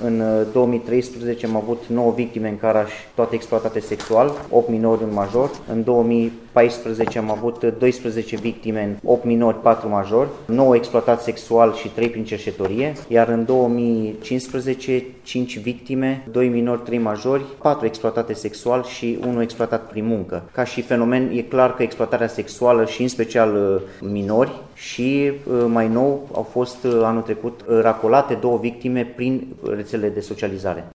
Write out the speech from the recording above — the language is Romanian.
În 2013 am avut 9 victime în Caraș, toate exploatate sexual, 8 minori, un major. În 2014 am avut 12 victime, 8 minori, 4 majori, 9 exploatați sexual și 3 prin cerșetorie, iar în 2015 5 victime, 2 minori, 3 majori, 4 exploatate sexual și 1 exploatat prin muncă. Ca și fenomen, e clar că exploatarea sexuală și în special minori și mai nou au fost anul trecut racolate 2 victime prin rețelele de socializare.